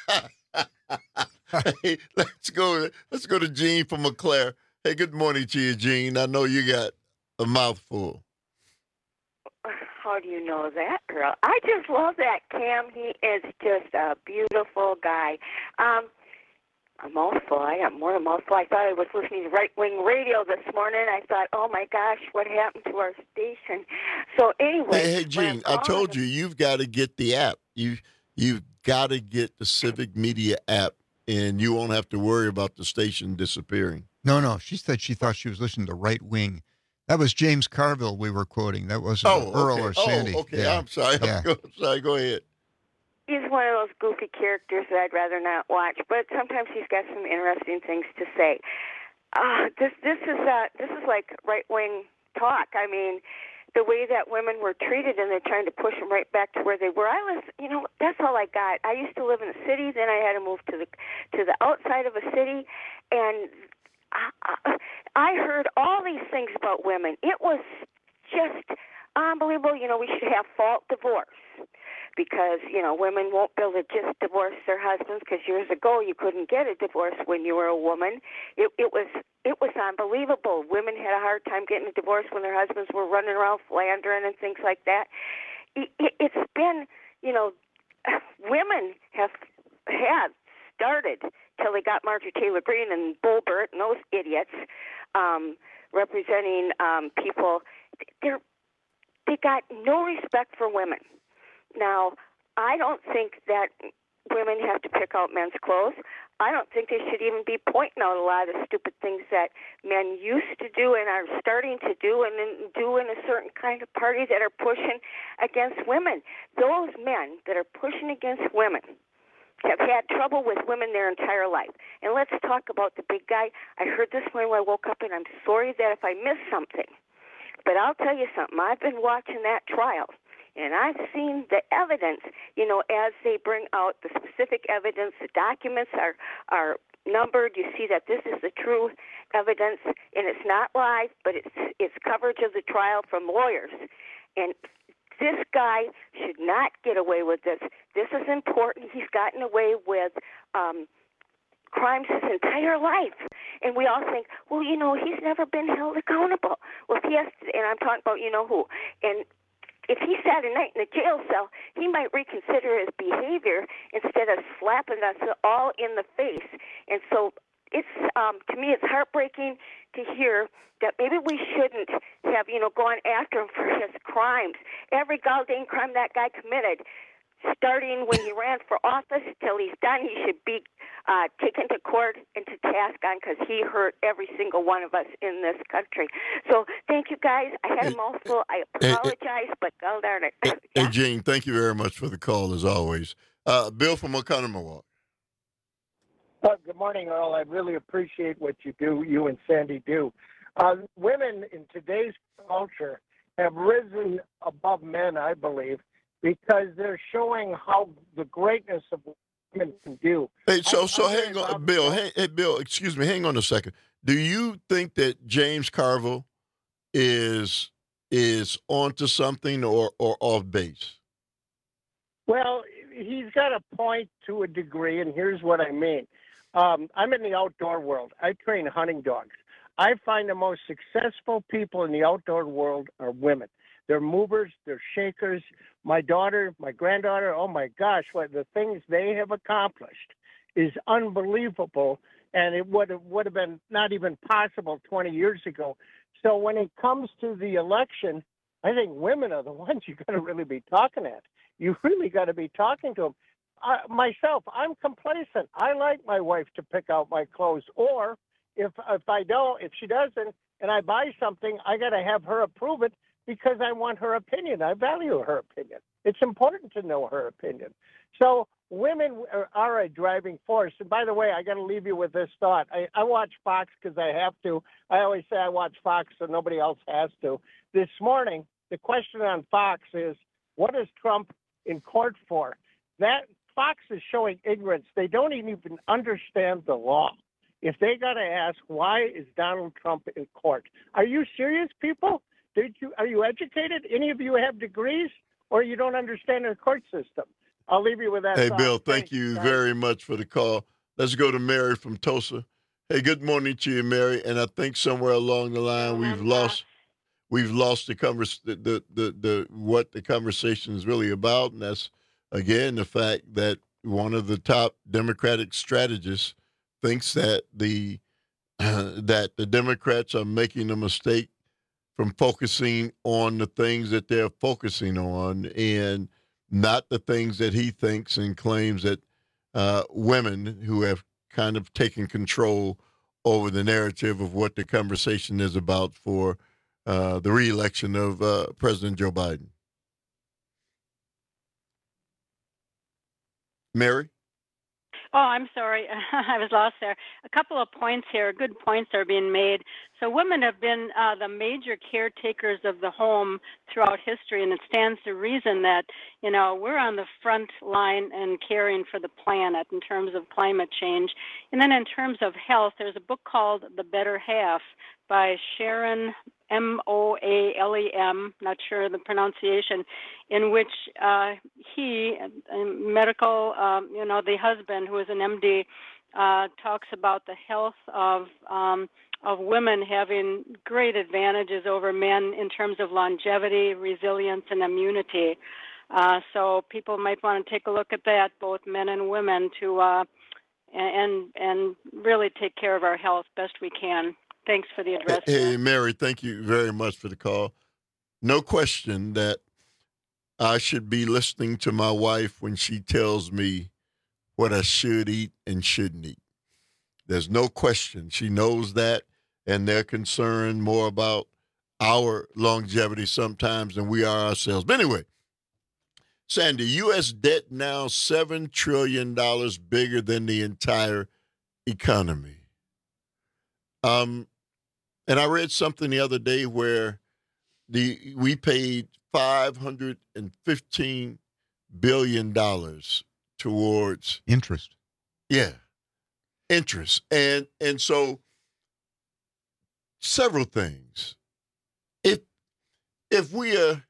Hey, let's go. Let's go to Gene from McClare. Hey, good morning to you, Gene. I know you got a mouthful. How do you know that, girl? I just love that Cam. He is just a beautiful guy. Um, a mouthful. I got more than a mouthful. I thought I was listening to right-wing radio this morning. I thought, oh, my gosh, what happened to our station? So anyway. Hey, hey Gene, I told you, you've got to get the app. You, you've got to get the Civic Media app, and you won't have to worry about the station disappearing. No, no. She said she thought she was listening to Right Wing. That was James Carville we were quoting. That wasn't oh, Earl okay. or Sandy. Oh, okay. Yeah. I'm sorry. Yeah. I'm, I'm sorry. Go ahead. He's one of those goofy characters that I'd rather not watch, but sometimes he's got some interesting things to say. Uh, this this is uh, this is like right wing talk. I mean, the way that women were treated, and they're trying to push them right back to where they were. I was, you know, that's all I got. I used to live in a city, then I had to move to the to the outside of a city, and I, I heard all these things about women. It was just unbelievable. You know, we should have fault divorce because, you know, women won't be able to just divorce their husbands because years ago you couldn't get a divorce when you were a woman. It, it was it was unbelievable. Women had a hard time getting a divorce when their husbands were running around philandering and things like that. It, it, it's been, you know, women have had started till they got Marjorie Taylor Greene and Boebert and those idiots um, representing um, people. They're, they got no respect for women. Now, I don't think that women have to pick out men's clothes. I don't think they should even be pointing out a lot of the stupid things that men used to do and are starting to do and then do in a certain kind of party that are pushing against women. Those men that are pushing against women have had trouble with women their entire life. And let's talk about the big guy. I heard this morning when I woke up, and I'm sorry that if I missed something. But I'll tell you something. I've been watching that trial, and I've seen the evidence, you know, as they bring out the specific evidence. The documents are, are numbered. You see that this is the true evidence, and it's not live, but it's, it's coverage of the trial from lawyers. And this guy should not get away with this. This is important. He's gotten away with um, crimes his entire life. And we all think, well, you know, he's never been held accountable. Well, if he has to, and I'm talking about you know who. And if he sat a night in a jail cell, he might reconsider his behavior instead of slapping us all in the face. And so it's, um, to me, it's heartbreaking to hear that maybe we shouldn't have, you know, gone after him for his crimes. Every goddamn crime that guy committed, starting when he ran for office till he's done, he should be uh, taken to court and to task on because he hurt every single one of us in this country. So thank you, guys. I had a mouthful. I apologize, but God darn it. Hey, yeah? Gene, thank you very much for the call, as always. Uh, Bill from Oconomowoc. Uh, good morning, Earl. I really appreciate what you do, you and Sandy do. Uh, women in today's culture have risen above men, I believe, because they're showing how the greatness of women can do. Hey, so I, so I'm hang on, Bill. Hey, hey, Bill. Excuse me. Hang on a second. Do you think that James Carville is is onto something or or off base? Well, he's got a point to a degree, and here's what I mean. Um, I'm in the outdoor world. I train hunting dogs. I find the most successful people in the outdoor world are women. They're movers, they're shakers. My daughter, my granddaughter, oh my gosh, what the things they have accomplished is unbelievable, and it would have, would have been not even possible twenty years ago. So when it comes to the election, I think women are the ones you got to really be talking at. You really got to be talking to them. I, myself, I'm complacent. I like my wife to pick out my clothes. Or if if I don't, if she doesn't, and I buy something, I got to have her approve it because I want her opinion. I value her opinion. It's important to know her opinion. So women are, are a driving force. And by the way, I got to leave you with this thought. I, I watch Fox because I have to. I always say I watch Fox so nobody else has to. This morning, the question on Fox is, what is Trump in court for? That Fox is showing ignorance. They don't even understand the law. If they got to ask, why is Donald Trump in court? Are you serious, people? Did you are you educated? Any of you have degrees, or you don't understand the court system? I'll leave you with that. Hey, thought. Bill, thank Thanks, you guys. very much for the call. Let's go to Mary from Tulsa. Hey, good morning to you, Mary. And I think somewhere along the line we've lost we've lost the convers the, the the the what the conversation is really about, and that's again the fact that one of the top Democratic strategists thinks that the uh, that the Democrats are making a mistake from focusing on the things that they're focusing on and not the things that he thinks and claims that uh, women who have kind of taken control over the narrative of what the conversation is about for uh, the reelection of uh, President Joe Biden. Mary? Oh, I'm sorry. I was lost there. A couple of points here. Good points are being made. So women have been uh, the major caretakers of the home throughout history, and it stands to reason that, you know, we're on the front line and caring for the planet in terms of climate change. And then in terms of health, there's a book called The Better Half by Sharon M O A L E M, not sure the pronunciation, in which uh, he, a medical, um, you know, the husband, who is an M D, uh, talks about the health of um, of women having great advantages over men in terms of longevity, resilience, and immunity. Uh, so people might want to take a look at that, both men and women, to uh, and and really take care of our health best we can. Thanks for the address. Hey, Mary, thank you very much for the call. No question that I should be listening to my wife when she tells me what I should eat and shouldn't eat. There's no question. She knows that, and they're concerned more about our longevity sometimes than we are ourselves. But anyway, Sandy, U S debt now seven trillion dollars bigger than the entire economy. Um, and I read something the other day where the we paid five hundred fifteen billion dollars towards interest. Yeah, interest. And and so several things. If if we are,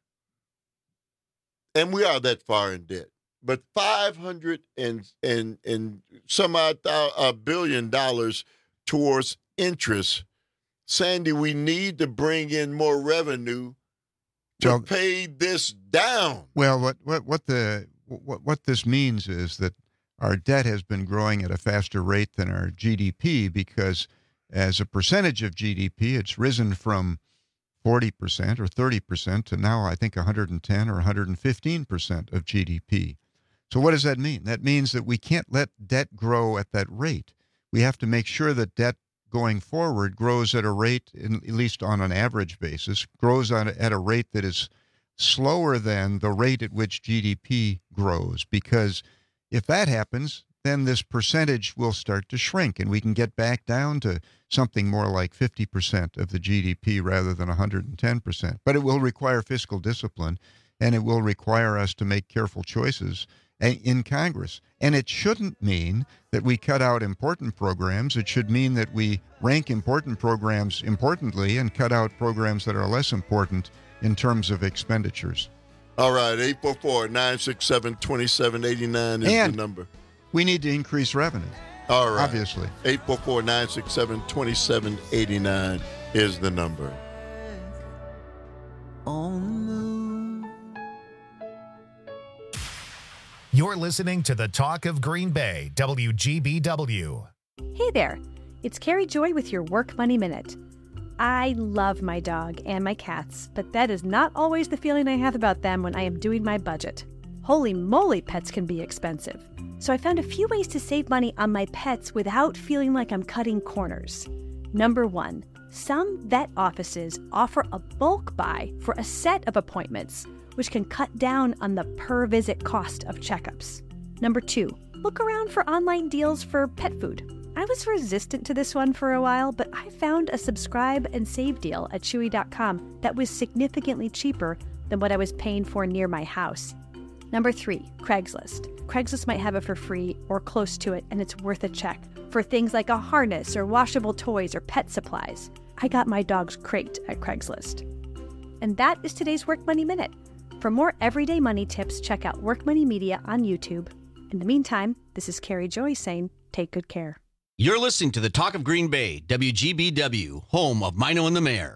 and we are that far in debt, but five hundred and and and some odd a billion dollars towards interest, Sandy, we need to bring in more revenue to well, pay this down. Well, what what what the what what this means is that our debt has been growing at a faster rate than our G D P, because as a percentage of G D P, it's risen from forty percent or thirty percent to now I think one hundred ten or one hundred fifteen percent of G D P. So what does that mean? That means that we can't let debt grow at that rate. We have to make sure that debt going forward grows at a rate, in, at least on an average basis, grows on, at a rate that is slower than the rate at which G D P grows. Because if that happens, then this percentage will start to shrink, and we can get back down to something more like fifty percent of the G D P rather than one hundred ten percent. But it will require fiscal discipline, and it will require us to make careful choices in Congress. And it shouldn't mean that we cut out important programs. It should mean that we rank important programs importantly and cut out programs that are less important in terms of expenditures. All right, eight four four, nine six seven, two seven eight nine is and the number. We need to increase revenue. All right. Obviously. eight four four, nine six seven, two seven eight nine is the number. On the moon. You're listening to the Talk of Green Bay, W G B W. Hey there, it's Carrie Joy with your Work Money Minute. I love my dog and my cats, but that is not always the feeling I have about them when I am doing my budget. Holy moly, pets can be expensive. So I found a few ways to save money on my pets without feeling like I'm cutting corners. Number one, some vet offices offer a bulk buy for a set of appointments, which can cut down on the per-visit cost of checkups. Number two, look around for online deals for pet food. I was resistant to this one for a while, but I found a subscribe and save deal at Chewy dot com that was significantly cheaper than what I was paying for near my house. Number three, Craigslist. Craigslist might have it for free or close to it, and it's worth a check for things like a harness or washable toys or pet supplies. I got my dog's crate at Craigslist. And that is today's Work Money Minute. For more everyday money tips, check out Work Money Media on YouTube. In the meantime, this is Carrie Joy saying, take good care. You're listening to the Talk of Green Bay, W G B W, home of Mino and the Mayor.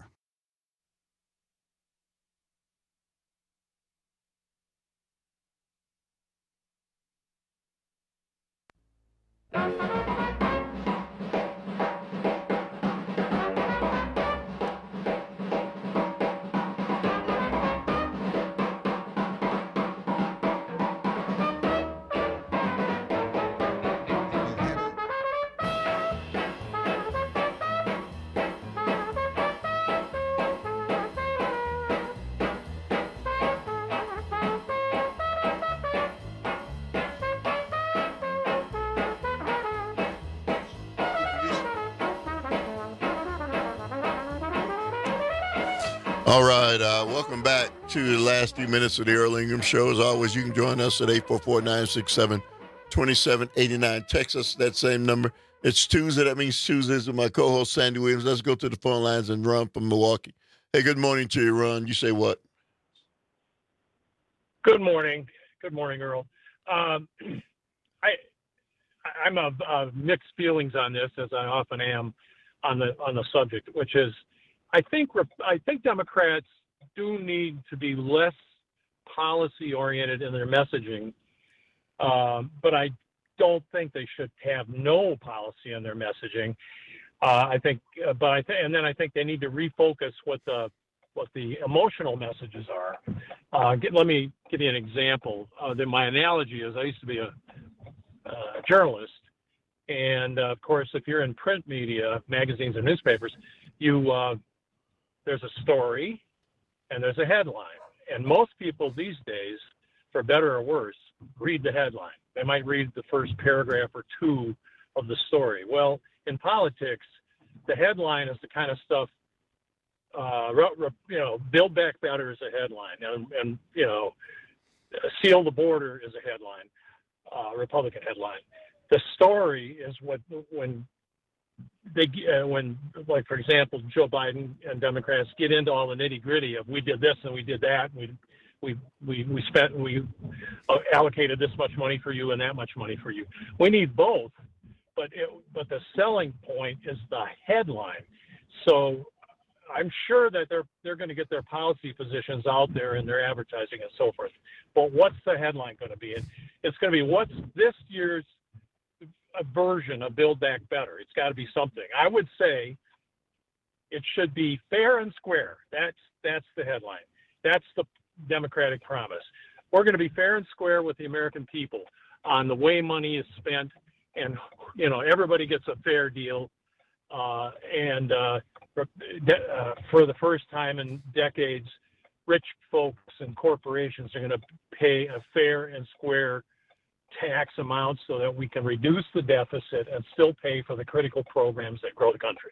All right, uh, welcome back to the last few minutes of the Earl Ingham Show. As always, you can join us at eight four four, nine six seven, two seven eight nine. Text us that same number. It's Tuesday. That means Tuesdays with my co-host, Sandy Williams. Let's go to the phone lines and Ron from Milwaukee. Hey, good morning to you, Ron. You say what? Good morning. Good morning, Earl. Um, I, I'm of, of mixed feelings on this, as I often am on the on the subject, which is I think I think Democrats do need to be less policy oriented in their messaging, um, but I don't think they should have no policy in their messaging. Uh, I think, uh, but I think, and then I think they need to refocus what the what the emotional messages are. Uh, get, let me give you an example. Uh, then my analogy is I used to be a, a journalist, and uh, of course, if you're in print media, magazines and newspapers, you uh, there's a story and there's a headline. And most people these days, for better or worse, read the headline. They might read the first paragraph or two of the story. Well, in politics, the headline is the kind of stuff, uh, you know, Build Back Better is a headline. And, and you know, Seal the Border is a headline, uh, Republican headline. The story is what, when they uh, when, like, for example, Joe Biden and Democrats get into all the nitty gritty of we did this and we did that, and we we we we spent we allocated this much money for you and that much money for you. We need both, but it, but the selling point is the headline. So I'm sure that they're they're going to get their policy positions out there in their advertising and so forth. But what's the headline going to be? And it's going to be what's this year's a version of Build Back Better. It's got to be something. I would say it should be fair and square. That's that's the headline. That's the Democratic promise. We're going to be fair and square with the American people on the way money is spent, and you know everybody gets a fair deal. Uh, and uh, uh, for the first time in decades, rich folks and corporations are going to pay a fair and square tax amounts so that we can reduce the deficit and still pay for the critical programs that grow the country.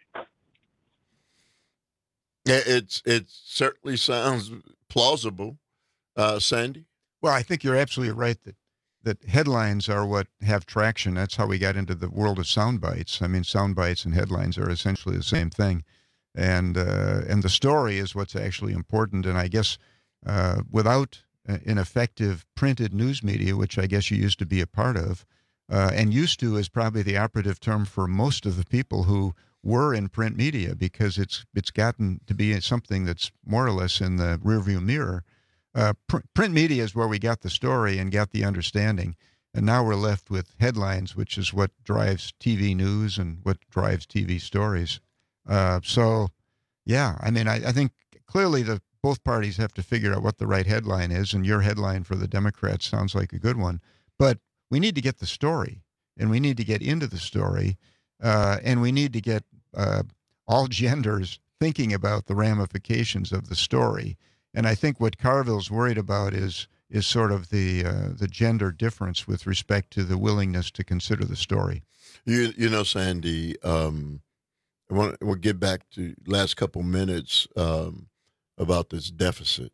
It's it certainly sounds plausible, uh, Sandy. Well, I think you're absolutely right that that headlines are what have traction. That's how we got into the world of sound bites. I mean, sound bites and headlines are essentially the same thing, and uh, and the story is what's actually important. And I guess uh, without an effective printed news media, which I guess you used to be a part of, uh, and used to is probably the operative term for most of the people who were in print media, because it's it's gotten to be something that's more or less in the rearview mirror. Uh, pr- print media is where we got the story and got the understanding, and now we're left with headlines, which is what drives T V news and what drives T V stories. Uh, so, yeah, I mean, I, I think clearly the both parties have to figure out what the right headline is, and your headline for the Democrats sounds like a good one. But we need to get the story, and we need to get into the story, uh, and we need to get uh, all genders thinking about the ramifications of the story. And I think what Carville's worried about is is sort of the uh, the gender difference with respect to the willingness to consider the story. You you know, Sandy, um, I want we'll get back to last couple minutes um, about this deficit,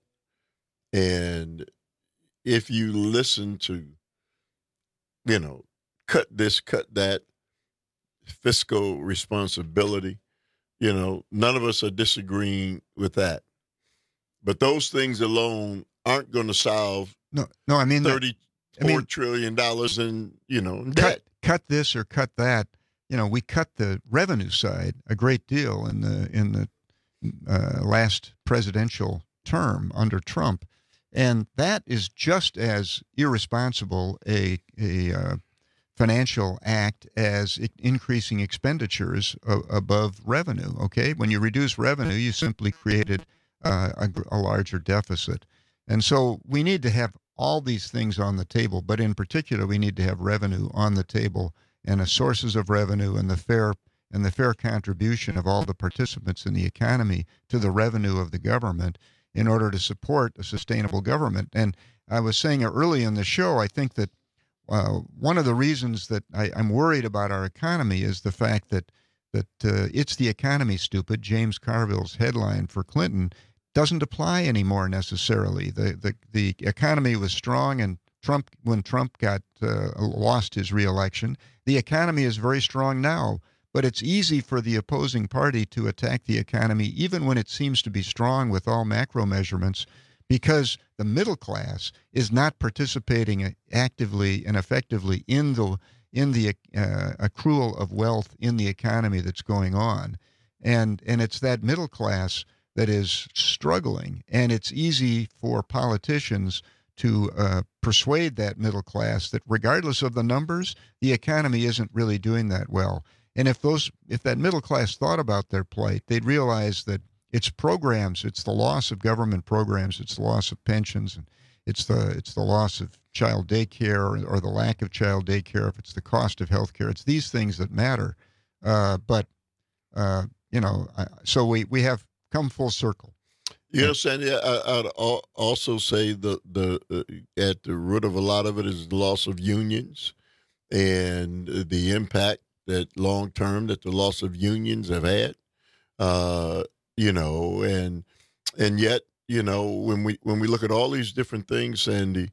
and if you listen to, you know, cut this, cut that, fiscal responsibility, you know, none of us are disagreeing with that, but those things alone aren't going to solve no no I mean thirty-four I mean, trillion dollars in, you know, cut, debt. Cut this or cut that. You know, we cut the revenue side a great deal in the in the uh, last presidential term under Trump, and that is just as irresponsible a a uh, financial act as I- increasing expenditures a- above revenue. Okay, when you reduce revenue, you simply created uh, a, gr- a larger deficit, and so we need to have all these things on the table. But in particular, we need to have revenue on the table and the sources of revenue and the fair and the fair contribution of all the participants in the economy to the revenue of the government in order to support a sustainable government. And I was saying early in the show, I think that uh, one of the reasons that I, I'm worried about our economy is the fact that that uh, it's the economy, stupid. James Carville's headline for Clinton doesn't apply anymore necessarily. The the the economy was strong, and Trump when Trump got uh, lost his reelection, the economy is very strong now. But it's easy for the opposing party to attack the economy, even when it seems to be strong with all macro measurements, because the middle class is not participating actively and effectively in the in the uh, accrual of wealth in the economy that's going on, and and it's that middle class that is struggling, and it's easy for politicians to uh, persuade that middle class that regardless of the numbers, the economy isn't really doing that well. And if those, if that middle class thought about their plight, they'd realize that it's programs, it's the loss of government programs, it's the loss of pensions, and it's the it's the loss of child daycare or, or the lack of child daycare. If it's the cost of health care, it's these things that matter. Uh, but uh, you know, I, so we we have come full circle. You know, Sandy, I, I'd al- also say the the uh, at the root of a lot of it is the loss of unions and the impact that long term that the loss of unions have had. Uh, you know, and and yet, you know, when we when we look at all these different things, Sandy,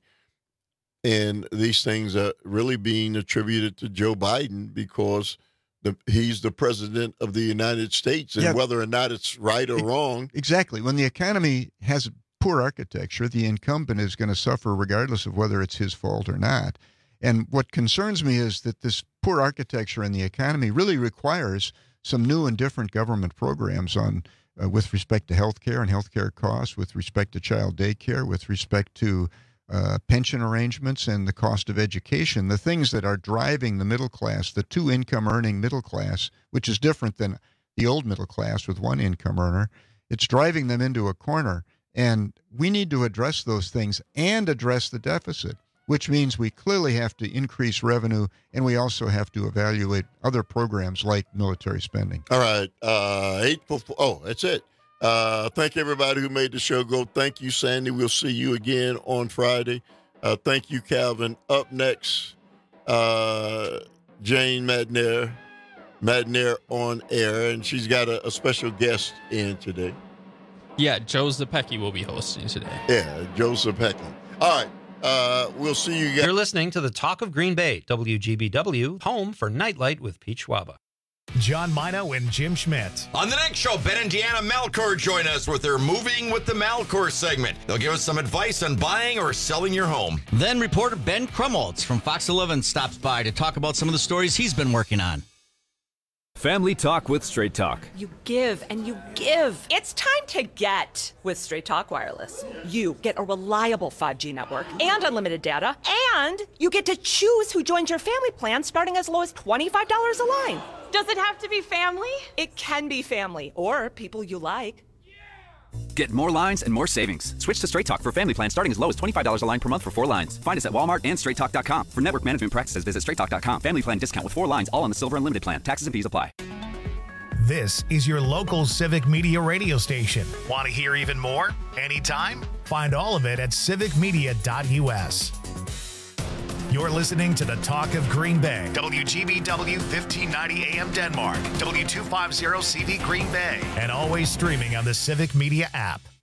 and these things are really being attributed to Joe Biden because the, he's the president of the United States, and Yeah. whether or not it's right or wrong. Exactly. When the economy has poor architecture, the incumbent is going to suffer regardless of whether it's his fault or not. And what concerns me is that this poor architecture in the economy really requires some new and different government programs on uh, with respect to health care and health care costs, with respect to child daycare, with respect to uh, pension arrangements and the cost of education, the things that are driving the middle class, the two income earning middle class, which is different than the old middle class with one income earner. It's driving them into a corner. And we need to address those things and address the deficit, which means we clearly have to increase revenue, and we also have to evaluate other programs like military spending. All right. Uh, eight. Oh, that's it. Uh, thank everybody who made the show go. Thank you, Sandy. We'll see you again on Friday. Uh, thank you, Calvin. Up next, uh, Jane Madnair, Madnair on air, and she's got a, a special guest in today. Yeah, Joe Zepecki will be hosting today. Yeah, Joe Zepecki. All right. Uh, we'll see you guys. You're listening to the Talk of Green Bay, W G B W, home for Nightlight with Pete Schwaba. John Mino and Jim Schmidt. On the next show, Ben and Deanna Malcour join us with their Moving with the Malcour segment. They'll give us some advice on buying or selling your home. Then reporter Ben Krumholtz from Fox eleven stops by to talk about some of the stories he's been working on. Family Talk with Straight Talk. You give and you give. It's time to get with Straight Talk Wireless. You get a reliable five G network and unlimited data, and you get to choose who joins your family plan starting as low as twenty-five dollars a line. Does it have to be family? It can be family or people you like. Get more lines and more savings. Switch to Straight Talk for family plans starting as low as twenty-five dollars a line per month for four lines. Find us at Walmart and straight talk dot com. For network management practices, visit straight talk dot com. Family plan discount with four lines, all on the Silver Unlimited plan. Taxes and fees apply. This is your local Civic Media radio station. Want to hear even more? Anytime? Find all of it at civic media dot u s. You're listening to the Talk of Green Bay. W G B W fifteen ninety A M Denmark. W two fifty C V Green Bay. And always streaming on the Civic Media app.